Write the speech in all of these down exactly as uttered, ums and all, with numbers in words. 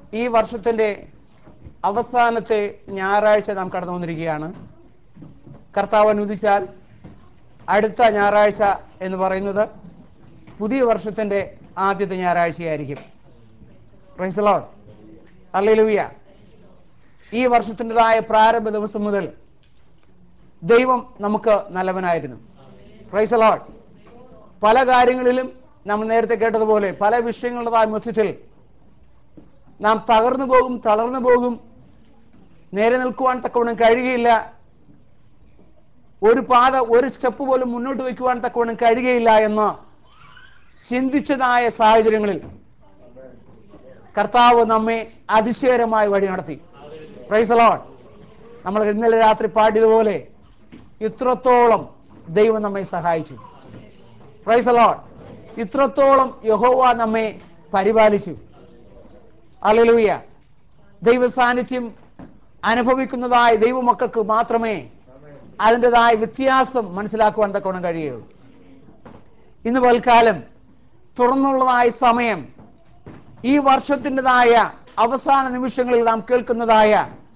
ഈ വർഷത്തിൻ്റെ അവസാനത്തെ ഞായറാഴ്ച നാം കടന്നു വന്നിരിക്കുകയാണ്. കർത്താവ് അനുവദിച്ചാൽ അടുത്ത ഞായറാഴ്ച എന്ന് പറയുന്നത് പുതിയ വർഷത്തിൻ്റെ ആദ്യത്തെ ഞായറാഴ്ചയായിരിക്കും. Praise the lord, hallelujah. ഈ വർഷത്തിൻ്റെതായ പ്രാരംഭ ദിവസം മുതൽ ദൈവം നമുക്ക് നല്ലവനായിരുന്നു. Price the Lord. പല കാര്യങ്ങളിലും നമ്മൾ നേരത്തെ കേട്ടതുപോലെ പല വിഷയങ്ങളുടേതായ മധ്യത്തിൽ നാം തകർന്നു പോകും, തളർന്നു പോകും, നേരെ നിൽക്കുവാൻ തക്കവണ്ണം കഴിയുകയില്ല, ഒരു പാത ഒരു സ്റ്റെപ്പ് പോലും മുന്നോട്ട് വയ്ക്കുവാൻ തക്കവണ്ണം കഴിയുകയില്ല എന്ന് ചിന്തിച്ചതായ സാഹചര്യങ്ങളിൽ കർത്താവ് നമ്മെ അതിശയകരമായ വഴി നടത്തി. Praise the lord. നമ്മൾ ഇന്നലെ രാത്രി പാടിയതുപോലെ ഇത്രത്തോളം ദൈവം നമ്മെ സഹായിച്ചു. Praise the lord. ഇത്രത്തോളം യഹോവ നമ്മെ പരിപാലിച്ചു. ഹല്ലേലൂയ. ദൈവ സാന്നിധ്യം അനുഭവിക്കുന്നതായ ദൈവമക്കൾക്ക് മാത്രമേ അതിൻ്റെതായ വ്യത്യാസം മനസ്സിലാക്കുവാൻ തക്കവണ്ണം കഴിയുകയുള്ളൂ. ഇന്ന് പൽക്കാലം തുറന്നുള്ളതായ സമയം ഈ വർഷത്തിൻ്റെതായ അവസാന നിമിഷങ്ങളിൽ നാം കേൾക്കുന്നതായ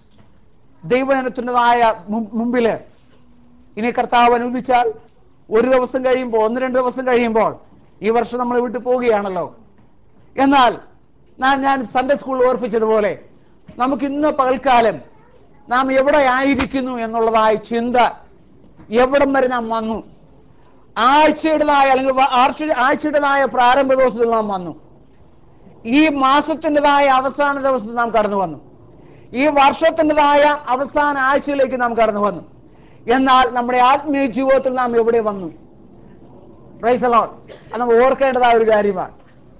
ദൈവജനത്തിൻ്റെതായ മുമ്പിൽ ഇനി കർത്താവ് അനുവദിച്ചാൽ ഒരു ദിവസം കഴിയുമ്പോൾ, ഒന്ന് രണ്ട് ദിവസം കഴിയുമ്പോൾ ഈ വർഷം നമ്മൾ വിട്ടു പോവുകയാണല്ലോ. എന്നാൽ ഞാൻ ഞാൻ സൺഡേ സ്കൂളിൽ ഓർപ്പിച്ചതുപോലെ നമുക്ക് ഇന്ന് പകൽക്കാലം നാം എവിടെ ആയിരിക്കുന്നു എന്നുള്ളതായ ചിന്ത എവിടം വരെ നാം വന്നു. ആഴ്ചയുടേതായ അല്ലെങ്കിൽ ആഴ്ചയുടേതായ പ്രാരംഭ ദിവസത്തിൽ നാം വന്നു. ഈ മാസത്തിൻ്റെതായ അവസാന ദിവസത്തിൽ നാം കടന്നു വന്നു. ഈ വർഷത്തിൻ്റെതായ അവസാന ആഴ്ചയിലേക്ക് നാം കടന്നു വന്നു. എന്നാൽ നമ്മുടെ ആത്മീയ ജീവിതത്തിൽ നാം എവിടെ വന്നു? Praise the lord. അത് നമ്മൾ ഓർക്കേണ്ടതായ ഒരു കാര്യമാണ്.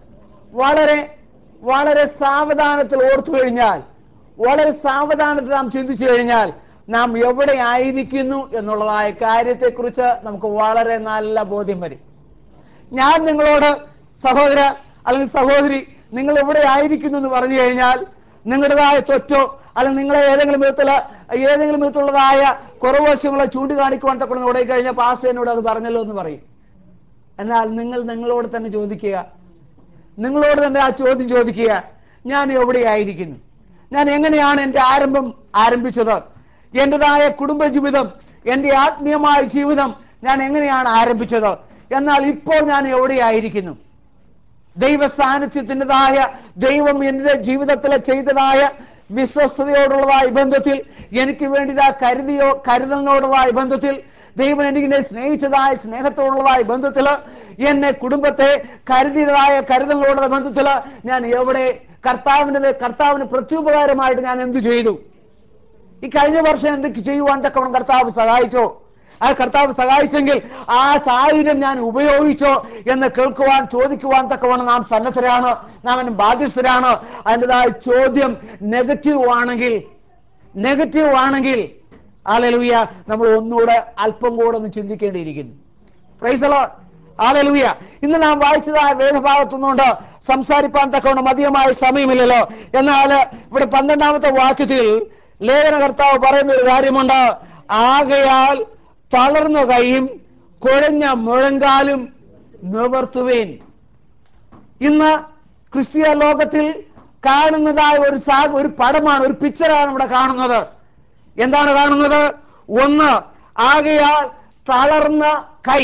വളരെ വളരെ സാവധാനത്തിൽ ഓർത്തു കഴിഞ്ഞാൽ, വളരെ സാവധാനത്തിൽ നാം ചിന്തിച്ചു കഴിഞ്ഞാൽ നാം എവിടെ ആയിരിക്കുന്നു എന്നുള്ളതായ കാര്യത്തെക്കുറിച്ച് നമുക്ക് വളരെ നല്ല ബോധ്യം വരും. ഞാൻ നിങ്ങളോട് സഹോദര അല്ലെങ്കിൽ സഹോദരി നിങ്ങൾ എവിടെ ആയിരിക്കുന്നു എന്ന് പറഞ്ഞു കഴിഞ്ഞാൽ നിങ്ങളുടേതായ തെറ്റോ അല്ലെങ്കിൽ നിങ്ങളെ ഏതെങ്കിലും വിധത്തില് ഏതെങ്കിലും വിധത്തിലുള്ളതായ കുറവശങ്ങളെ ചൂണ്ടിക്കാണിക്കുവാൻ തക്കണം ഓടി കഴിഞ്ഞാൽ പാസ്റ്റർ എന്നോട് അത് പറഞ്ഞല്ലോ എന്ന് പറയും. എന്നാൽ നിങ്ങൾ നിങ്ങളോട് തന്നെ ചോദിക്കുക, നിങ്ങളോട് തന്നെ ആ ചോദ്യം ചോദിക്കുക, ഞാൻ എവിടെയായിരിക്കുന്നു? ഞാൻ എങ്ങനെയാണ് എൻ്റെ ആരംഭം ആരംഭിച്ചത്? എൻ്റെതായ കുടുംബജീവിതം, എൻ്റെ ആത്മീയമായ ജീവിതം ഞാൻ എങ്ങനെയാണ് ആരംഭിച്ചത്? എന്നാൽ ഇപ്പോൾ ഞാൻ എവിടെയായിരിക്കുന്നു? ദൈവ സാന്നിധ്യത്തിൻ്റെതായ ദൈവം എൻ്റെ ജീവിതത്തിൽ ചെയ്തതായ വിശ്വസ്തയോടുള്ളതായ ബന്ധത്തിൽ, എനിക്ക് വേണ്ടി കരുതിയോ കരുതലിനോടുള്ളതായ ബന്ധത്തിൽ, ദൈവം എനിക്കിനെ സ്നേഹിച്ചതായ സ്നേഹത്തോടുള്ളതായ ബന്ധത്തിൽ, എന്നെ കുടുംബത്തെ കരുതിയതായ കരുതലിനോടുള്ള ബന്ധത്തിൽ ഞാൻ എവിടെ കർത്താവിൻ്റെ കർത്താവിന് പ്രത്യുപകാരമായിട്ട് ഞാൻ എന്തു ചെയ്തു? ഈ കഴിഞ്ഞ വർഷം എന്തൊക്കെ ചെയ്യുവാൻ തക്കവണ്ണം കർത്താവ് സഹായിച്ചോ? ആ കർത്താവ് സഹായിച്ചെങ്കിൽ ആ സാഹചര്യം ഞാൻ ഉപയോഗിച്ചോ എന്ന് കേൾക്കുവാൻ ചോദിക്കുവാൻ തക്കവണ്ണം നാം സന്നദ്ധരാണ്, നാം അതിന് ബാധ്യസ്ഥരാണ്. അതിൻ്റെതായ ചോദ്യം നെഗറ്റീവ് ആണെങ്കിൽ നെഗറ്റീവ് ആണെങ്കിൽ ഹല്ലേലൂയ നമ്മൾ ഒന്നുകൂടെ അല്പം കൂടെ ഒന്ന് ചിന്തിക്കേണ്ടിയിരിക്കുന്നു. Praise the lord, hallelujah. ഇന്ന് നാം വായിച്ചതായ വേദഭാഗത്തുനിന്നുകൊണ്ട് സംസാരിപ്പാൻ തക്കവണ്ണം മതിയായ സമയമില്ലല്ലോ. എന്നാൽ ഇവിടെ പന്ത്രണ്ടാമത്തെ വാക്യത്തിൽ ലേഖനകർത്താവ് പറയുന്ന ഒരു കാര്യമുണ്ട്. ആകയാൽ തളർന്ന കൈയും കുഴഞ്ഞ മുഴങ്കാലും നിവർത്തുവേൻ. ഇന്ന് ക്രിസ്തീയ ലോകത്തിൽ കാണുന്നതായ ഒരു സാ ഒരു പടമാണ്, ഒരു പിക്ചറാണ് ഇവിടെ കാണുന്നത്. എന്താണ് കാണുന്നത്? ഒന്ന്, ആകയാൽ തളർന്ന കൈ,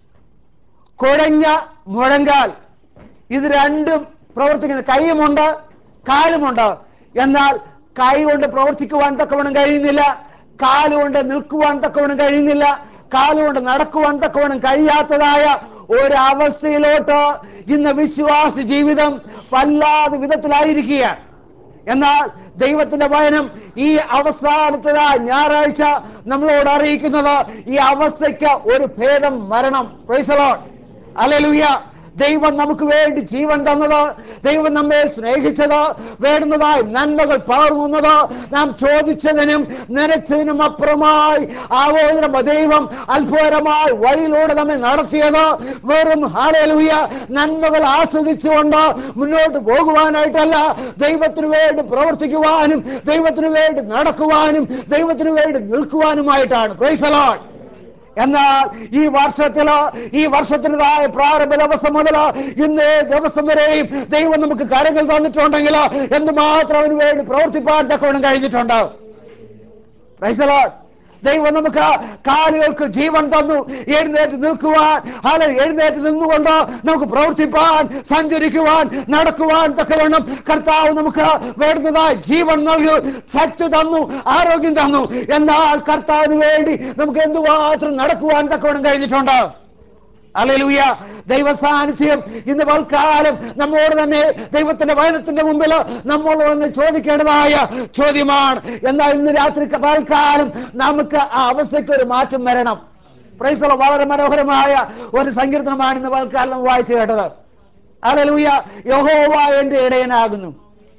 കുഴഞ്ഞ മുഴങ്കാൽ. ഇത് രണ്ടും പ്രവർത്തിക്കുന്നത്. കൈയുമുണ്ട്, കാലുമുണ്ട്. എന്നാൽ കൈ കൊണ്ട് പ്രവർത്തിക്കുവാൻ തക്കവണ്ണം കഴിയുന്നില്ല, കാലുകൊണ്ട് നിൽക്കുവാൻ തക്കവണ്ണം കഴിയുന്നില്ല, കാലുകൊണ്ട് നടക്കുവാൻ തക്കവണ്ണം കഴിയാത്തതായ ഒരവസ്ഥയിലോട്ട് ഇന്ന് വിശ്വാസ ജീവിതം വല്ലാതെ വിധത്തിലായിരിക്കുകയാണ്. എന്നാൽ ദൈവത്തിന്റെ വചനം ഈ അവസാനത്തെ ഞായറാഴ്ച നമ്മളോട് അറിയിക്കുന്നത് ഈ അവസ്ഥയ്ക്ക് ഒരു ഭേദം വരണം. Praise the lord, hallelujah. ദൈവം നമുക്ക് വേണ്ടി ജീവൻ തന്നത്, ദൈവം നമ്മെ സ്നേഹിച്ചത്, വേണ്ടുന്നതായി നന്മകൾ പകർന്നത്, നാം ചോദിച്ചതിനും നനച്ചതിനും അപ്പുറമായി ആവോചനം ദൈവം അത്ഭുതകരമായി വഴിയിലൂടെ നമ്മെ നടത്തിയത് വെറും ഹല്ലേലൂയ നന്മകൾ ആസ്വദിച്ചുകൊണ്ട് മുന്നോട്ട് പോകുവാനായിട്ടല്ല, ദൈവത്തിന് വേണ്ടി പ്രവർത്തിക്കുവാനും ദൈവത്തിന് വേണ്ടി നടക്കുവാനും ദൈവത്തിന് വേണ്ടി നിൽക്കുവാനുമായിട്ടാണ്. Price the Lord. എന്നാൽ ഈ വർഷത്തില് ഈ വർഷത്തിൻ്റെതായ പ്രാരംഭ ദിവസം മുതൽ ഇന്നേ ദിവസം വരെയും ദൈവം നമുക്ക് കാര്യങ്ങൾ തന്നിട്ടുണ്ടെങ്കിൽ എന്തുമാത്രം അവന് വേണ്ടി പ്രവർത്തിപ്പാൻ തക്കവണ്ണം കഴിഞ്ഞിട്ടുണ്ട്. Praise the lord. ദൈവം നമുക്ക് കാലുകൾക്ക് ജീവൻ തന്നു. എഴുന്നേറ്റ് നിൽക്കുവാൻ, അല്ല എഴുന്നേറ്റ് നിന്നുകൊണ്ട് നമുക്ക് പ്രവർത്തിപ്പാൻ, സഞ്ചരിക്കുവാൻ, നടക്കുവാൻ തക്കവണ്ണം കർത്താവ് നമുക്ക് വേണ്ടുന്നതായി ജീവൻ നൽകി, ശക്തി തന്നു, ആരോഗ്യം തന്നു. എന്നാൽ കർത്താവിന് വേണ്ടി നമുക്ക് എന്തുമാത്രം നടക്കുവാൻ തക്കവണ്ണം കഴിഞ്ഞിട്ടുണ്ട്. ഹല്ലേലൂയ. ദൈവ സാന്നിധ്യം ഇന്ന് പൽക്കാലം നമ്മോട് തന്നെ ദൈവത്തിന്റെ വചനത്തിന്റെ മുമ്പിൽ നമ്മളോട് തന്നെ ചോദിക്കേണ്ടതായ ചോദ്യമാണ്. എന്നാൽ ഇന്ന് രാത്രി പൽക്കാലം നമുക്ക് ആ അവസ്ഥയ്ക്ക് ഒരു മാറ്റം വരണം. Praise the lord. വളരെ മനോഹരമായ ഒരു സങ്കീർത്തനമാണ് ഇന്ന് പൽക്കാലം നമ്മൾ വായിച്ചു കേട്ടത്. ഹല്ലേലൂയ. യഹോവ എന്റെ ഇടയനാകുന്നു,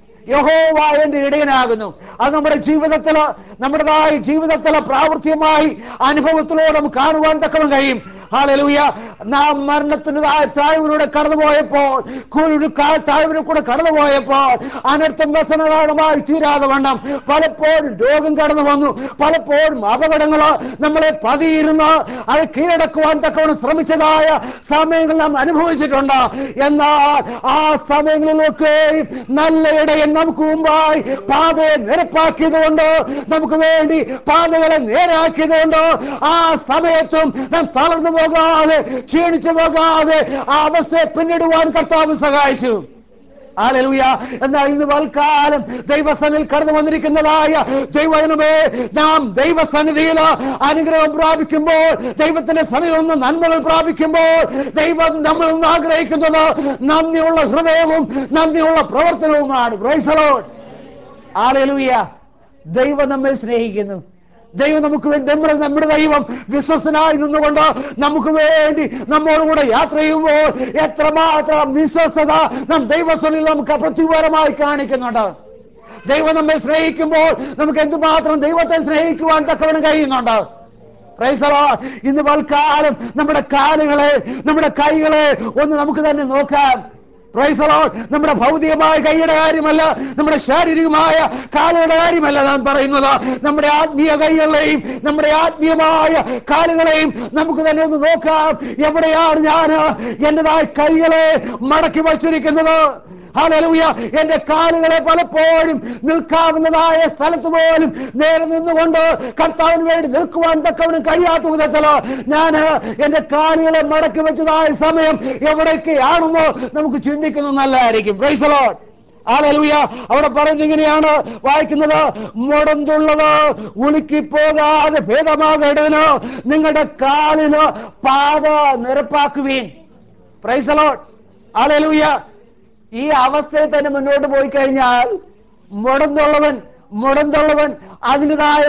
യഹോവ എന്റെ ഇടയനാകുന്നു. അത് നമ്മുടെ ജീവിതത്തില്, നമ്മുടേതായ ജീവിതത്തില് പ്രാവർത്തികമായി അനുഭവത്തിലൂടെ നമുക്ക് കാണുവാൻ തക്കവണ്ണം കഴിയും. ഹല്ലേലൂയ. നാം മരണത്തിൻ്റെതായ താഴ്വിലൂടെ കടന്നുപോയപ്പോൾ, താഴ്വിലൂടെ കൂടെ കടന്നുപോയപ്പോൾ അനർത്ഥം വ്യസനകാരണമായി തീരാതെ വണ്ണം പലപ്പോഴും രോഗം കടന്നു വന്നു. പലപ്പോഴും അപകടങ്ങൾ നമ്മളെ പതിയിരുന്ന് അത് കീഴടക്കുവാൻ തക്കവണ്ണം ശ്രമിച്ചതായ സമയങ്ങൾ നാം അനുഭവിച്ചിട്ടുണ്ട്. എന്നാൽ ആ സമയങ്ങളിലൊക്കെ നല്ല ഇടയൻ നമുക്ക് മുമ്പായി പാതയെ നിരപ്പാക്കിയത് കൊണ്ട്, നമുക്ക് വേണ്ടി പാതകളെ നേരാക്കിയത് കൊണ്ട് ആ സമയത്തും നാം തളർന്നു പോകാതെ, ക്ഷീണിച്ചു പോകാതെ ആ അവസ്ഥയെ പിന്നിടുവാൻ കർത്താവ് സഹായിച്ചു. ഹല്ലേലൂയ. എന്നാൽ ഇന്ന് വൽക്കാലം ദൈവസന്നിധിയിൽ കടന്നു വന്നിരിക്കുന്നതായ ദൈവജനമേ, നാം ദൈവസന്നിധിയിൽ അനുഗ്രഹം പ്രാപിക്കുമ്പോൾ, ദൈവത്തിന്റെ സന്നിധിയിൽ നിന്ന് നന്മകൾ പ്രാപിക്കുമ്പോൾ, ദൈവം നമ്മളിൽ നിന്ന് ആഗ്രഹിക്കുന്നത് നന്ദിയുള്ള ഹൃദയവും നന്ദിയുള്ള പ്രവർത്തനവുമാണ്. Praise the lord. ഹല്ലേലൂയ. ദൈവം നമ്മെ സ്നേഹിക്കുന്നു. ദൈവം നമുക്ക് വേണ്ടി, നമ്മുടെ നമ്മുടെ ദൈവം വിശ്വസ്തനായി നിന്നുകൊണ്ട് നമുക്ക് വേണ്ടി നമ്മോടുകൂടെ യാത്ര ചെയ്യുമ്പോൾ എത്രമാത്രം വിശ്വസ്തത നാം ദൈവസന്നിധിയിൽ നമുക്ക് പ്രത്യുപരമായി കാണിക്കുന്നുണ്ട്. ദൈവം നമ്മെ സ്നേഹിക്കുമ്പോൾ നമുക്ക് എന്തുമാത്രം ദൈവത്തെ സ്നേഹിക്കുവാൻ തക്കവണ്ണം കഴിയുന്നുണ്ട്. Praise the lord. ഇന്ന് വൽക്കാലം നമ്മുടെ കാലുകളെ, നമ്മുടെ കൈകളെ ഒന്ന് നമുക്ക് തന്നെ നോക്കാം. Praise the lord. നമ്മുടെ ഭൗതികമായ കൈയുടെ കാര്യമല്ല, നമ്മുടെ ശാരീരികമായ കാലുകളുടെ കാര്യമല്ല നാം പറയുന്നത്. നമ്മുടെ ആത്മീയ കൈകളെയും നമ്മുടെ ആത്മീയമായ കാലുകളെയും നമുക്ക് തന്നെ ഒന്ന് നോക്കാം. എവിടെയാണ് ഞാൻ എന്റേതായ കൈകളെ മടക്കി വച്ചിരിക്കുന്നത്? ഹല്ലേലൂയ. എന്റെ കാലുകളെ പലപ്പോഴും നിൽക്കാവുന്നതായ സ്ഥലത്ത് പോലും നേരെ നിന്നുകൊണ്ട് കർത്താവിന് വേണ്ടി നിൽക്കുവാൻ തക്കവണ്ണം കഴിയാത്ത വിധത്തില് ഞാൻ എന്റെ കാലുകളെ മടക്കി വെച്ചതായ സമയം എവിടേക്കാണെന്നോ നമുക്ക് ചിന്തിക്കുന്നത് നല്ലതായിരിക്കും. Praise the lord. ഹല്ലേലൂയ. അവിടെ പറയുന്നത് ഇങ്ങനെയാണ് വായിക്കുന്നത്: മുടന്തുള്ളത് ഉളുക്കിപ്പോകാതെ ഭേദമാകേണ്ടതിന് നിങ്ങളുടെ കാലിന് പാത നിരപ്പാക്കുവീൻ. Praise the lord. ഹല്ലേലൂയ. ഈ അവസ്ഥയിൽ തന്നെ മുന്നോട്ട് പോയി കഴിഞ്ഞാൽ മുടന്തുള്ളവൻ മുടന്തുള്ളവൻ അതിൻ്റെതായ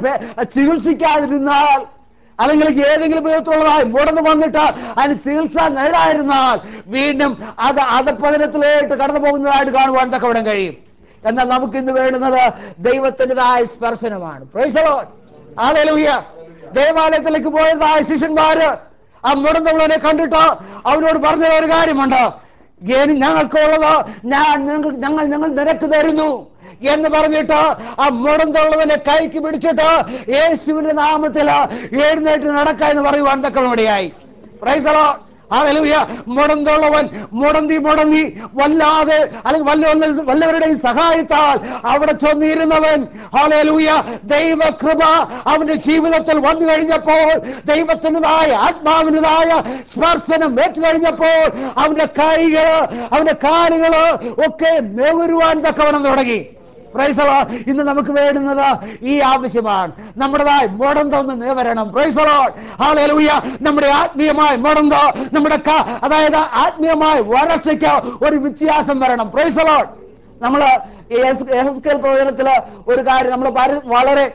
ചികിത്സിക്കാതിരുന്നാൽ, അല്ലെങ്കിൽ ഏതെങ്കിലും വിധത്തിലുള്ളതായി മുടന്ന് വന്നിട്ട് അതിന് ചികിത്സ നേടാതിരുന്നാൽ വീണ്ടും അത് അധപ്പതനത്തിലോട്ട് കടന്നു പോകുന്നതായിട്ട് കാണുവാൻ തക്കവിടം കഴിയും. എന്നാൽ നമുക്ക് ഇന്ന് വേണ്ടുന്നത് ദൈവത്തിൻ്റെതായ സ്പർശനമാണ്. Praise the lord. ഹല്ലേലൂയ. ദേവാലയത്തിലേക്ക് പോയതായ ശിഷ്യന്മാര് ആ മുടന്തുള്ളവനെ കണ്ടിട്ട് അവനോട് പറഞ്ഞ ഒരു കാര്യമുണ്ട്: ഞങ്ങൾക്കുള്ളത് ഞാൻ ഞങ്ങൾ ഞങ്ങൾ നിനക്ക് തരുന്നു എന്ന് പറഞ്ഞിട്ട് ആ മുടന്തുള്ളവനെ കൈക്ക് പിടിച്ചിട്ട് യേശുവിന്റെ നാമത്തിൽ എഴുന്നേറ്റ് നടക്ക എന്ന് പറയുവാൻ തക്കവണ്ണമിടയായി. Praise the lord. ഹല്ലേലൂയ. മുടന്തുള്ളവൻ മുടന്തി മുടന്തി വല്ലാതെ, അല്ലെങ്കിൽ വല്ല വല്ലവരുടെയും സഹായത്താൽ അവിടെ ചെന്നിരുന്നവൻ, ഹല്ലേലൂയ, ദൈവകൃപ അവന്റെ ജീവിതത്തിൽ വന്നു കഴിഞ്ഞപ്പോൾ, ദൈവത്തിൻ്റെതായ ആത്മാവിൻ്റെതായ സ്പർശനം ഏറ്റുകഴിഞ്ഞപ്പോൾ അവന്റെ കൈകള് അവന്റെ കാലുകള് ഒക്കെ നെവരുവാൻ തക്കവണ്ണം തുടങ്ങി. Praise the lord. ഇന്ന് നമുക്ക് വേണ്ടുന്നത് ഈ ആവശ്യമാണ്. നമ്മുടേതായ മുടന്ത ഒന്ന് നിവരണം. Praise the lord. ഹല്ലേലൂയ. നമ്മുടെ ആത്മീയമായ മുടന്ത, നമ്മുടെ അതായത് ആത്മീയമായ വരൾച്ചയ്ക്ക് ഒരു വ്യത്യാസം വരണം. Praise the lord. നമ്മള് യെഹെസ്കേൽ പ്രവചനത്തില് ഒരു കാര്യം നമ്മൾ വളരെ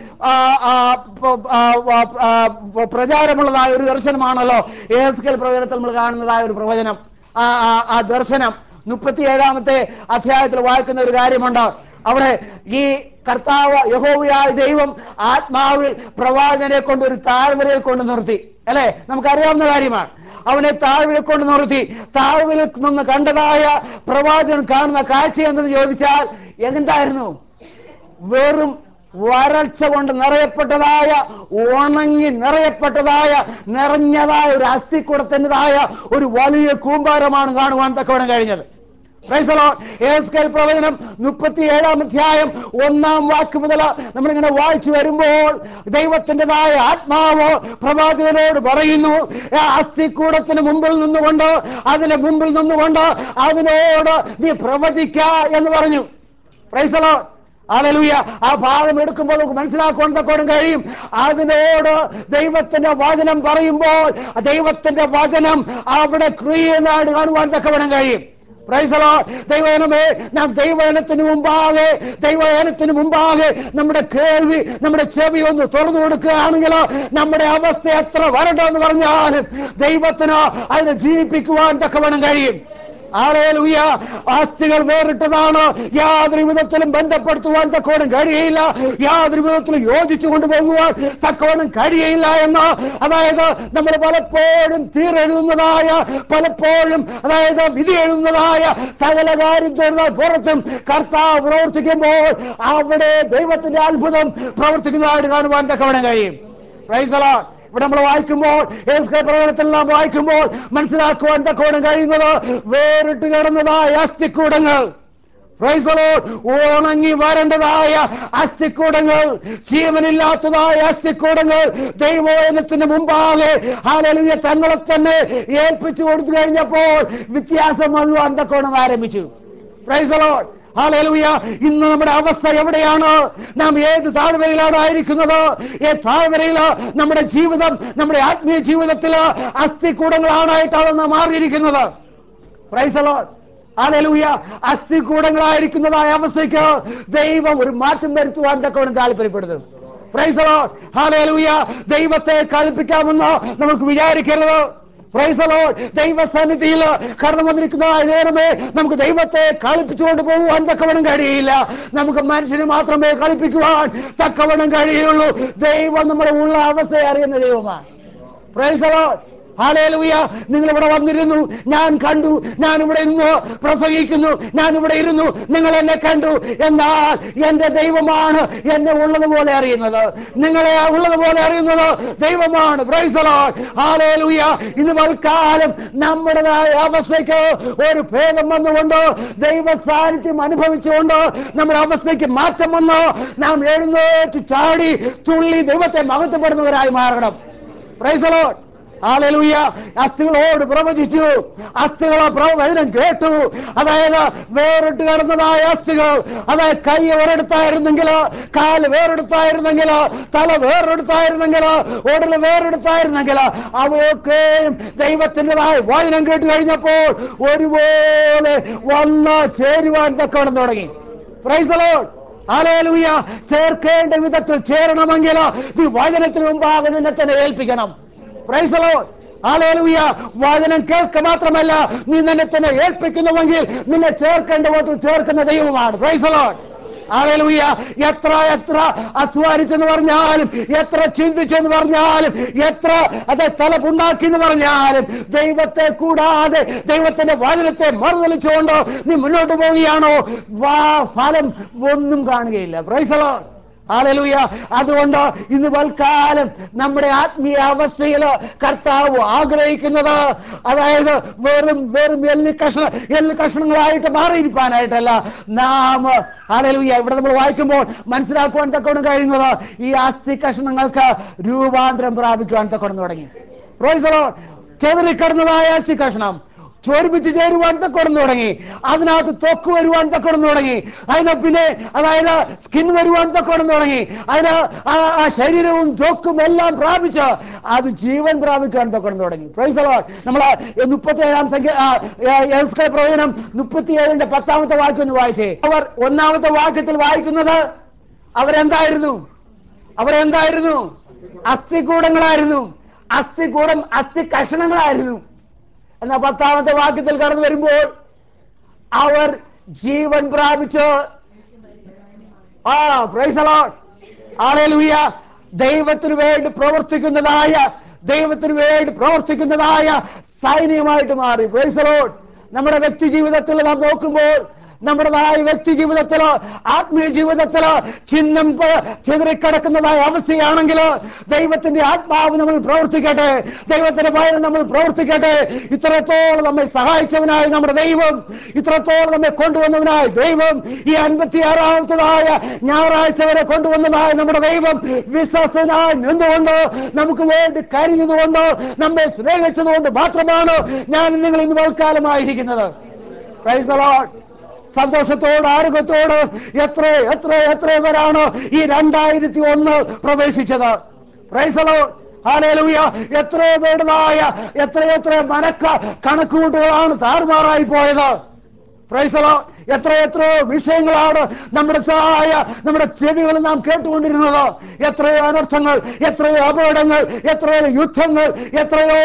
പ്രചാരമുള്ളതായ ഒരു ദർശനമാണല്ലോ യെഹെസ്കേൽ പ്രവചനത്തിൽ നമ്മൾ കാണുന്നതായ ഒരു പ്രവചനം. ആ ദർശനം മുപ്പത്തി ഏഴാമത്തെ അധ്യായത്തിൽ വായിക്കുന്ന ഒരു കാര്യമുണ്ട്. അവിടെ ഈ കർത്താവ് യഹോവയായ ദൈവം ആത്മാവിൽ പ്രവാചകനെ കൊണ്ട് ഒരു താഴ്വരയിൽ കൊണ്ട് നിർത്തി. അല്ലെ, നമുക്കറിയാവുന്ന കാര്യമാണ്. അവനെ താഴ്വരയിൽ കൊണ്ട് നിർത്തി. താഴ്വരയിൽ നിന്ന് കണ്ടതായ പ്രവാചകൻ കാണുന്ന കാഴ്ച എന്തെന്ന് ചോദിച്ചാൽ എന്തായിരുന്നു? വെറും വരൾച്ച കൊണ്ട് നിറയപ്പെട്ടതായ, ഉണങ്ങി നിറയപ്പെട്ടതായ, നിറഞ്ഞതായ ഒരു അസ്ഥിക്കൂടത്തിൻ്റെതായ ഒരു വലിയ കൂമ്പാരമാണ് കാണുവാൻ തക്കവണ്ണം കഴിഞ്ഞത്. പ്രവചനം മുപ്പത്തി ഏഴാം അധ്യായം ഒന്നാം വാക്ക് മുതൽ നമ്മളിങ്ങനെ വായിച്ചു വരുമ്പോൾ ദൈവത്തിൻ്റെതായ ആത്മാവ് പ്രവാചകനോട് പറയുന്നു, അസ്ഥിക്കൂടത്തിന് മുമ്പിൽ നിന്നുകൊണ്ട്, അതിന് മുമ്പിൽ നിന്നുകൊണ്ട് അതിനോട് നീ പ്രവചിക്ക എന്ന് പറഞ്ഞു. Praise the lord. ഹല്ലേലൂയ. ആ ഭാഗം എടുക്കുമ്പോൾ നമുക്ക് മനസ്സിലാക്കുവാൻ തക്കോണം കഴിയും. അതിനോട് ദൈവത്തിന്റെ വചനം പറയുമ്പോൾ ദൈവത്തിന്റെ വചനം അവിടെ ക്രിയനായിട്ട് കാണുവാൻ തക്കവണ്ണം കഴിയും. Praise the lord. ദൈവജനമേ, നാം ദൈവജനത്തിന് മുമ്പാകെ ദൈവജനത്തിന് മുമ്പാകെ നമ്മുടെ കേൾവി, നമ്മുടെ ചെവി ഒന്ന് തുറന്നു കൊടുക്കുകയാണെങ്കിൽ നമ്മുടെ അവസ്ഥ എത്ര വരണ്ടെന്ന് പറഞ്ഞാലും ദൈവത്തിന് അതിനെ ജീവിപ്പിക്കുവാൻ തക്കവണ്ണം കഴിയും. ഹല്ലേലൂയ. ആസ്തികൾ വേറിട്ടതാണ്, യാതൊരു വിധത്തിലും ബന്ധപ്പെടുത്തുവാൻ തക്കവണ്ണം കഴിയയില്ല, യാതൊരു വിധത്തിലും യോജിച്ചു കൊണ്ടുപോകുവാൻ തക്കവണ്ണം കഴിയയില്ല എന്ന്, അതായത് നമ്മൾ പലപ്പോഴും തീരെഴുതുന്നതായ, പലപ്പോഴും അതായത് വിധി എഴുതുന്നതായ സകല കാര്യം പുറത്തും കർത്താവ് പ്രവർത്തിക്കുമ്പോൾ അവിടെ ദൈവത്തിന്റെ അത്ഭുതം പ്രവർത്തിക്കുന്നതായിട്ട് കാണുവാൻ തക്കവണ്ണം കഴിയും. Praise the lord. ഇവിടെ നമ്മൾ വായിക്കുമ്പോൾ, പ്രവചനത്തിൽ നാം വായിക്കുമ്പോൾ മനസ്സിലാക്കുവാൻ തക്കവണ്ണം കഴിയുന്നത് വേറിട്ട് കിടന്നതായ അസ്ഥിക്കൂടങ്ങൾ, പ്രൈസ് ദി ലോർഡ്, ഉണങ്ങി വരേണ്ടതായ അസ്ഥിക്കൂടങ്ങൾ, ജീവനില്ലാത്തതായ അസ്ഥിക്കൂടങ്ങൾ ദൈവവചനത്തിന് മുമ്പാകെ ഹല്ലേലൂയ തങ്ങളെ തന്നെ ഏൽപ്പിച്ചു കൊടുത്തു കഴിഞ്ഞപ്പോൾ വ്യത്യാസം വന്നുവാൻ തക്കവണ്ണം ആരംഭിച്ചു. Praise the lord. ഹല്ലേലൂയ. ഇന്ന് നമ്മുടെ അവസ്ഥ എവിടെയാണ്? നാം ഏത് താഴ്വരയിലാണ് ആയിരിക്കുന്നത്? ഏത് താഴ്വരയിൽ നമ്മുടെ ജീവിതം, നമ്മുടെ ആത്മീയ ജീവിതത്തിൽ അസ്ഥിക്കൂടങ്ങളാണായിട്ടാണ് നാം മാറിയിരിക്കുന്നത്. Praise the lord. ഹല്ലേലൂയ. അസ്ഥിക്കൂടങ്ങളായിരിക്കുന്നതായ അവസ്ഥയ്ക്ക് ദൈവം ഒരു മാറ്റം വരുത്തുവാൻ തക്കവണ്ണം താല്പര്യപ്പെടുന്നു. Praise the lord. ഹല്ലേലൂയ. ദൈവത്തെ കളിപ്പിക്കാമെന്ന് നമുക്ക് വിചാരിക്കരുത്. Praise the lord. ദൈവസന്നിധിയിൽ കടന്നു വന്നിരിക്കുന്ന നേരമേ നമുക്ക് ദൈവത്തെ കളിപ്പിച്ചുകൊണ്ട് പോകുവാൻ തക്കവണ്ണം കഴിയില്ല. നമുക്ക് മനുഷ്യന് മാത്രമേ കളിപ്പിക്കുവാൻ തക്കവണ്ണം കഴിയുള്ളൂ. ദൈവം നമ്മുടെ ഉള്ള അവസ്ഥയെ അറിയുന്ന ദൈവമാണ്. Praise the lord. ഹല്ലേലൂയ. നിങ്ങൾ ഇവിടെ വന്നിരുന്നു, ഞാൻ കണ്ടു, ഞാൻ ഇവിടെ ഇരുന്നു പ്രസംഗിക്കുന്നു, ഞാൻ ഇവിടെ ഇരുന്നു, നിങ്ങൾ എന്നെ കണ്ടു. എന്നാൽ എന്റെ ദൈവമാണ് എന്നെ ഉള്ളതുപോലെ അറിയുന്നത്, നിങ്ങളെ ഉള്ളതുപോലെ അറിയുന്നത് ദൈവമാണ്. Praise the lord. ഹല്ലേലൂയ. ഇന്ന് വൽക്കാലം നമ്മുടേതായ അവസ്ഥയ്ക്ക് ഒരു ഭേദം വന്നുകൊണ്ട്, ദൈവ സാന്നിധ്യം അനുഭവിച്ചുകൊണ്ട് നമ്മുടെ അവസ്ഥയ്ക്ക് മാറ്റം വന്ന് നാം എഴുന്നേറ്റ് ചാടി തുള്ളി ദൈവത്തെ മഹത്വപ്പെടുന്നവരായി മാറണം. Praise the lord. ഹല്ലേലൂയ. അസ്ഥികളോട് പ്രവചിച്ചു, അസ്ഥികളെ പ്രവചനം കേട്ടു. അതായത് വേറിട്ട് കിടന്നതായ അസ്ഥികൾ, അതായത് കൈ വേറെടുത്തായിരുന്നെങ്കിൽ, കാല് വേറെടുത്തായിരുന്നെങ്കിൽ, തല വേറെടുത്തായിരുന്നെങ്കിൽ, ഉടല് വേറെടുത്തായിരുന്നെങ്കിൽ, അവയൊക്കെയും ദൈവത്തിൻ്റെതായ വചനം കേട്ട് കഴിഞ്ഞപ്പോൾ ഒരുപോലെ വന്ന് ചേരുവാൻ തക്കവണ്ണം തുടങ്ങി. Praise the lord. ഹല്ലേലൂയ. ചേർക്കേണ്ട വിധത്തിൽ ചേരണമെങ്കിൽ ഈ വചനത്തിന് മുമ്പാകെ നിന്നെ തന്നെ ഏൽപ്പിക്കണം. Praise the lord. ഹല്ലേലൂയ. വചനം കേൾക്കുക മാത്രമല്ല, നീ നിന്നെ തന്നെ ഏൽപ്പിക്കുന്നുവെങ്കിൽ നിന്നെ ചേർക്കേണ്ട വിധത്തിൽ ചേർക്കുന്ന ദൈവമാണ്. Praise the lord. ഹല്ലേലൂയ. എത്ര എത്ര അധ്വാനിച്ചെന്ന് പറഞ്ഞാലും, എത്ര ചിന്തിച്ചെന്ന് പറഞ്ഞാലും, എത്ര അത് തലപ്പുണ്ടാക്കി എന്ന് പറഞ്ഞാലും, ദൈവത്തെ കൂടാതെ ദൈവത്തിന്റെ വചനത്തെ മറുതലിച്ചുകൊണ്ട് നീ മുന്നോട്ട് പോവുകയാണോ, ഫലം ഒന്നും കാണുകയില്ല. Praise the lord. ഹല്ലേലൂയ. അതുകൊണ്ട് ഇന്ന് വൽക്കാലം നമ്മുടെ ആത്മീയ അവസ്ഥയിൽ കർത്താവ് ആഗ്രഹിക്കുന്നത്, അതായത് വെറും വെറും എല്ല് കഷ്ണ എല്ല് കഷ്ണങ്ങളായിട്ട് മാറിയിരിക്കാനായിട്ടല്ല. നാം ഹല്ലേലൂയ ഇവിടെ നമ്മൾ വായിക്കുമ്പോൾ മനസ്സിലാക്കുവാൻ തക്കവണ്ണം കഴിയുന്നത്, ഈ അസ്ഥി കഷ്ണങ്ങൾക്ക് രൂപാന്തരം പ്രാപിക്കുവാൻ തക്കവണ്ണം തുടങ്ങി. Praise the Lord. ചെതറിക്കിടന്നതായ അസ്ഥി കഷ്ണം ചോർപ്പിച്ച് ചേരുവാൻ തക്കവണ്ണം തുടങ്ങി. അതിനകത്ത് ത്വക്ക് വരുവാൻ തക്കവണ്ണം തുടങ്ങി. അതിന് പിന്നെ അതായത് സ്കിൻ വരുവാൻ തക്കവണ്ണം തുടങ്ങി. അതിന് ആ ശരീരവും ത്വക്കും എല്ലാം പ്രാപിച്ച് അത് ജീവൻ പ്രാപിക്കാൻ തക്കവണ്ണം തുടങ്ങി. Praise the lord. നമ്മൾ മുപ്പത്തി ഏഴാം സംഖ്യ പ്രവചനം മുപ്പത്തി ഏഴിന്റെ പത്താമത്തെ വാക്യം ഒന്ന് വായിച്ചേ. അവർ ഒന്നാമത്തെ വാക്യത്തിൽ വായിക്കുന്നത് അവരെന്തായിരുന്നു? അവരെന്തായിരുന്നു? അസ്ഥികൂടങ്ങളായിരുന്നു. അസ്ഥികൂടം അസ്ഥി കഷണങ്ങളായിരുന്നു. എന്നാൽ പത്താമത്തെ വാക്യത്തിൽ കടന്നു വരുമ്പോൾ അവർ ജീവൻ പ്രാപിച്ചു. ആ പ്രൈസ് ദി ലോർഡ്. ഹല്ലേലൂയ. ദൈവത്തിന് വേണ്ടി പ്രവർത്തിക്കുന്നതായ ദൈവത്തിന് വേണ്ടി പ്രവർത്തിക്കുന്നതായ സൈന്യമായിട്ട് മാറി. Praise the lord. നമ്മുടെ വ്യക്തി ജീവിതത്തിൽ നാം നോക്കുമ്പോൾ നമ്മുടേതായ വ്യക്തി ജീവിതത്തിലോ ആത്മീയ ജീവിതത്തിലോ ചിഹ്നം ചെതറിക്കിടക്കുന്നതായ അവസ്ഥയാണെങ്കിൽ ദൈവത്തിന്റെ ആത്മാവ് നമ്മൾ പ്രവർത്തിക്കട്ടെ, ദൈവത്തിന്റെ ഭയം നമ്മൾ പ്രവർത്തിക്കട്ടെ. ഇത്രത്തോളം നമ്മെ സഹായിച്ചവനായ നമ്മുടെ ദൈവം, ഇത്രത്തോളം നമ്മെ കൊണ്ടുവന്നവനായ ദൈവം, ഈ അൻപത്തി ആറാമത്തതായ ഞായറാഴ്ച വരെ കൊണ്ടുവന്നതായ നമ്മുടെ ദൈവം വിശ്വസ്തനായി നിന്നുകൊണ്ട് നമുക്ക് വേണ്ടി കരുതിയതുകൊണ്ട് നമ്മെ സ്നേഹിച്ചതുകൊണ്ട് മാത്രമാണ് ഞാൻ നിങ്ങൾ ഇന്ന് വൽക്കാലമായിരിക്കുന്നത്. Praise the lord. സന്തോഷത്തോട് ആരോഗ്യത്തോട് എത്ര എത്ര എത്ര പേരാണ് ഈ രണ്ടായിരത്തി ഒന്ന് പ്രവേശിച്ചത്. Praise the lord. ഹല്ലേലൂയ. എത്രയോ പേരുടേതായ എത്രയെത്ര മനക്ക കണക്കുകൂട്ടുകളാണ് താറുമാറായി പോയത്. Praise the lord. എത്ര എത്രയോ വിഷയങ്ങളാണ് നമ്മുടെ തായ നമ്മുടെ ചെവികളിൽ നാം കേട്ടുകൊണ്ടിരുന്നത്. എത്രയോ അനർത്ഥങ്ങൾ, എത്രയോ അപകടങ്ങൾ, എത്രയോ യുദ്ധങ്ങൾ, എത്രയോ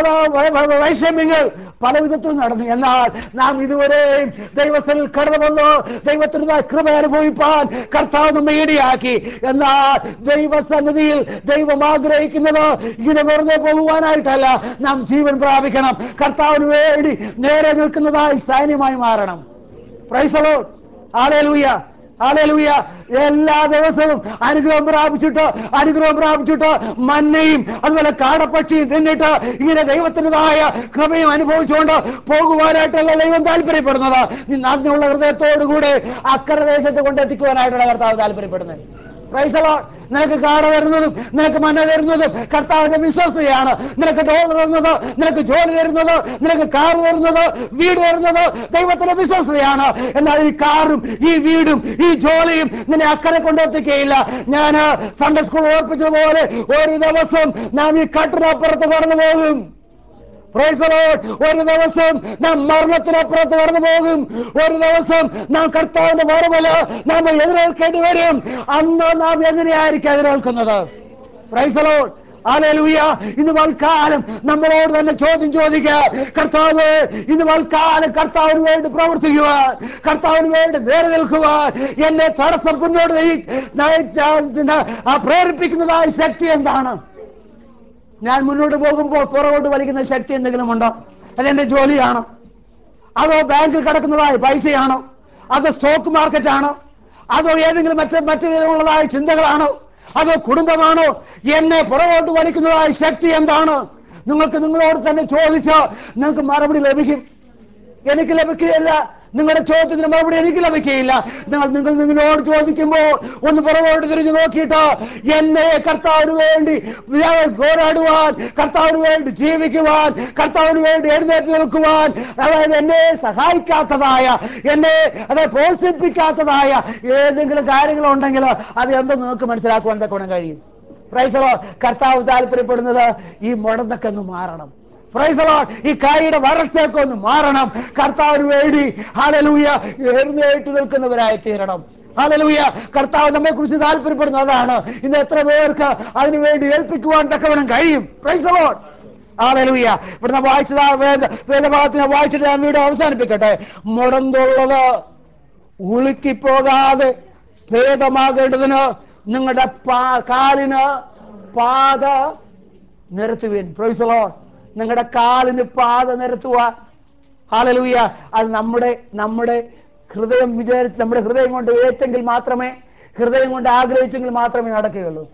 വൈഷമ്യങ്ങൾ പല വിധത്തിൽ നടന്നു. എന്നാൽ നാം ഇതുവരെയും ദൈവസ്ഥനിൽ കടന്നു വന്നു ദൈവത്തിൻ്റെ കൃപ അനുഭവിപ്പാൻ കർത്താവ് നമ്മെ ഇടയാക്കി. എന്നാൽ ദൈവസന്നിധിയിൽ ദൈവം ആഗ്രഹിക്കുന്നത് ഇങ്ങനെ വെറുതെ പോകുവാനായിട്ടല്ല, നാം ജീവൻ പ്രാപിക്കണം, കർത്താവിന് വേണ്ടി നേരെ നിൽക്കുന്നതായി സൈന്യമായി മാറണം. Praise the lord. Hallelujah, hallelujah. എല്ലാ ദിവസവും അനുഗ്രഹം പ്രാപിച്ചിട്ട് അനുഗ്രഹം പ്രാപിച്ചിട്ട് മന്നയും അതുപോലെ കാടപ്പക്ഷിയും തിന്നിട്ട് ഇങ്ങനെ ദൈവത്തിൻ്റെതായ കൃപയും അനുഭവിച്ചുകൊണ്ട് പോകുവാനായിട്ടുള്ള ദൈവം താല്പര്യപ്പെടുന്നത്. നീ നന്ദിയുള്ള ഹൃദയത്തോടുകൂടെ അക്കരെ ദേശത്ത് കൊണ്ടെത്തിക്കുവാനായിട്ടുള്ള കർത്താവ് താല്പര്യപ്പെടുന്നത്. Praise the lord. നിനക്ക് കാട തരുന്നതും നിനക്ക് മന്ന തരുന്നതും കർത്താവിന്റെ വിശ്വസ്തയാണ്. നിനക്ക് ഡോളർ തരുന്നത്, നിനക്ക് ജോലി തരുന്നത്, നിനക്ക് കാർ തരുന്നത്, വീട് തരുന്നത് ദൈവത്തിന്റെ വിശ്വസ്തയാണ്. എന്നാൽ ഈ കാറും ഈ വീടും ഈ ജോലിയും നിന്നെ അക്കരെ കൊണ്ടെത്തിക്കുകയില്ല. ഞാൻ സൺഡേ സ്കൂൾ ഓർപ്പിച്ചതുപോലെ ഒരു ദിവസം നാം ഈ കട്ടിനപ്പുറത്ത് കടന്നു പോകും. Praise the lord. ഒരു ദിവസം നാം മരണത്തിനപ്പുറത്ത് കടന്നു പോകും. ഒരു ദിവസം നാം കർത്താവിന്റെ വരവില് നാം എതിരേൽക്കേണ്ടി വരും. അന്ന് നാം എങ്ങനെയായിരിക്കും എതിരേൽക്കുന്നത്? Praise the lord. ഹല്ലേലൂയ. ഇന്ന് വൽക്കാലം നമ്മളോട് തന്നെ ചോദ്യം ചോദിക്കുക, കർത്താവ് ഇന്ന് വൽക്കാലം കർത്താവിന് വേണ്ടി പ്രവർത്തിക്കുവാൻ, കർത്താവിന് വേണ്ടി നേരെ നിൽക്കുവാൻ എന്നെ തടസ്സം മുന്നോട്ട് പ്രേരിപ്പിക്കുന്നതായ ശക്തി എന്താണ്? ഞാൻ മുന്നോട്ട് പോകുമ്പോൾ പുറകോട്ട് വലിക്കുന്ന ശക്തി എന്തെങ്കിലും ഉണ്ടോ? അതെന്റെ ജോലിയാണോ? അതോ ബാങ്കിൽ കിടക്കുന്നതായ പൈസയാണോ? അതോ സ്റ്റോക്ക് മാർക്കറ്റാണോ? അതോ ഏതെങ്കിലും മറ്റ് മറ്റു വിധമുള്ളതായ ചിന്തകളാണോ? അതോ കുടുംബമാണോ? എന്നെ പുറകോട്ട് വലിക്കുന്നതായ ശക്തി എന്താണ്? നിങ്ങൾക്ക് നിങ്ങളോട് തന്നെ ചോദിച്ചോ, നിങ്ങൾക്ക് മറുപടി ലഭിക്കും. എനിക്ക് ലഭിക്കുകയില്ല. നിങ്ങളുടെ ചോദ്യത്തിന് മറുപടി എനിക്ക് ലഭിക്കുകയില്ല. നിങ്ങൾ നിങ്ങൾ നിങ്ങളോട് ചോദിക്കുമ്പോൾ ഒന്ന് പുറകോട്ട് തിരിഞ്ഞു നോക്കിയിട്ട് എന്നെ കർത്താവിന് വേണ്ടി പോരാടുവാൻ, കർത്താവിന് വേണ്ടി ജീവിക്കുവാൻ, കർത്താവിന് വേണ്ടി എഴുന്നേറ്റ് നിൽക്കുവാൻ, അതായത് എന്നെ സഹായിക്കാത്തതായ, എന്നെ അതെ പ്രോത്സാഹിപ്പിക്കാത്തതായ ഏതെങ്കിലും കാര്യങ്ങളുണ്ടെങ്കിൽ അത് എന്തെന്ന് നിങ്ങൾക്ക് മനസ്സിലാക്കുവാൻ തക്കോണം കഴിയും. Praise the lord. കർത്താവ് താല്പര്യപ്പെടുന്നത് ഈ മുടന്തക്കൊന്ന് മാറണം. Praise the lord. ഈ കായിയുടെ വരൾച്ചയൊക്കെ ഒന്ന് മാറണം. കർത്താവിന് വേണ്ടി ഹല്ലേലൂയ എഴുന്നേറ്റ് നിൽക്കുന്നവരായി തീരണം. ഹല്ലേലൂയ. കർത്താവ് നമ്മെ കുറിച്ച് താല്പര്യപ്പെടുന്നത് അതാണ്. ഇന്ന് എത്ര പേർക്ക് അതിനു വേണ്ടി ഏൽപ്പിക്കുവാൻ തക്കവണ്ണം കഴിയും? Praise the lord. ഹല്ലേലൂയ. ഇവിടുന്ന് വായിച്ചതാ വേദ വേദഭാഗത്തിനെ വായിച്ചിട്ട് ഞാൻ വീഡിയോ അവസാനിപ്പിക്കട്ടെ. മുടന്തുള്ളത് ഉളുക്കിപ്പോകാതെ ഭേദമാകേണ്ടതിന് നിങ്ങളുടെ കാലിന് പാത നിരത്തുവിൻ. Price the Lord. നിങ്ങളുടെ കാലിന് പാത നിരത്തുവാൻ. ഹല്ലേലൂയ. അത് നമ്മുടെ നമ്മുടെ ഹൃദയം വിചാരിച്ച് നമ്മുടെ ഹൃദയം കൊണ്ട് ഏറ്റെങ്കിൽ മാത്രമേ, ഹൃദയം കൊണ്ട് ആഗ്രഹിച്ചെങ്കിൽ മാത്രമേ നടക്കുകയുള്ളൂ.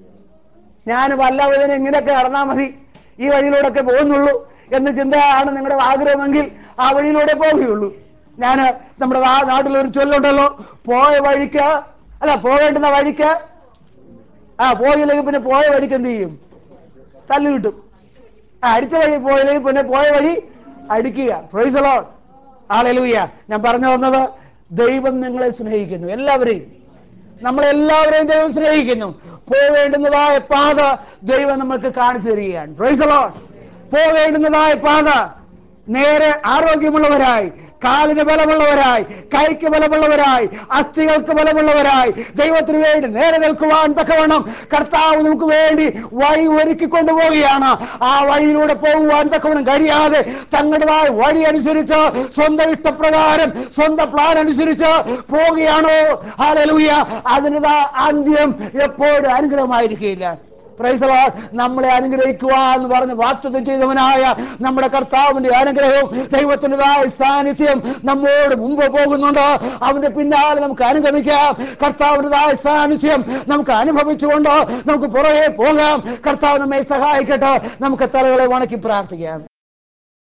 ഞാൻ വല്ലവരും ഇങ്ങനെയൊക്കെ നടന്നാൽ മതി, ഈ വഴിയിലൂടെയൊക്കെ പോകുന്നുള്ളൂ എന്ന ചിന്തയാണ് നിങ്ങളുടെ ആഗ്രഹമെങ്കിൽ ആ വഴിയിലൂടെ പോവുകയുള്ളൂ. ഞാൻ നമ്മുടെ നാട്ടിലൊരു ചൊല്ലുണ്ടല്ലോ, പോയ വഴിക്ക് അല്ല പോകേണ്ടുന്ന വഴിക്ക് ആ പോയില്ലെങ്കിൽ പിന്നെ പോയ വഴിക്ക് എന്ത് ചെയ്യും? തല്ലു കിട്ടും. അടിച്ച വഴി പോയില്ലെങ്കിൽ പിന്നെ പോയ വഴി അടിക്കുക. Praise the lord. ഹല്ലേലൂയ. ഞാൻ പറഞ്ഞു വന്നത്, ദൈവം നിങ്ങളെ സ്നേഹിക്കുന്നു, എല്ലാവരെയും, നമ്മളെല്ലാവരെയും ദൈവം സ്നേഹിക്കുന്നു. പോകേണ്ടുന്നതായ പാത ദൈവം നമുക്ക് കാണിച്ചു തരികയാണ്. Price the Lord. പോകേണ്ടുന്നതായ പാത നേരെ ആരോഗ്യമുള്ളവരായി, കാലിന് ബലമുള്ളവരായി, കൈക്ക് ബലമുള്ളവരായി, അസ്ഥികൾക്ക് ബലമുള്ളവരായി ദൈവത്തിന് വേണ്ടി നേരെ നിൽക്കുവാൻ തക്കവണ്ണം കർത്താവ് നമുക്ക് വേണ്ടി വഴി ഒരുക്കി കൊണ്ടുപോവുകയാണ്. ആ വഴിയിലൂടെ പോകുവാൻ തക്കവണ്ണം കഴിയാതെ തങ്ങളുടേതായ വഴി അനുസരിച്ച് സ്വന്തം ഇഷ്ടപ്രകാരം സ്വന്തം പ്ലാൻ അനുസരിച്ച് പോവുകയാണോ? ഹല്ലേലൂയ. അതിൻ്റെ അന്ത്യം എപ്പോഴും അനുഗ്രഹമായിരിക്കില്ല. Price the Lord. നമ്മളെ അനുഗ്രഹിക്കുക എന്ന് പറഞ്ഞ് വാഗ്ദത്തം ചെയ്തവനായ നമ്മുടെ കർത്താവിന്റെ അനുഗ്രഹവും ദൈവത്തിൻ്റെതായ സാന്നിധ്യം നമ്മോട് മുമ്പ് പോകുന്നുണ്ട്. അവന്റെ പിന്നാലെ നമുക്ക് അനുഗമിക്കാം. കർത്താവിൻ്റെതായ സാന്നിധ്യം നമുക്ക് അനുഭവിച്ചുകൊണ്ട് നമുക്ക് പുറകെ പോകാം. കർത്താവ് നമ്മെ സഹായിക്കട്ടെ. നമുക്ക് തലകളെ വണക്കി പ്രാർത്ഥിക്കാം.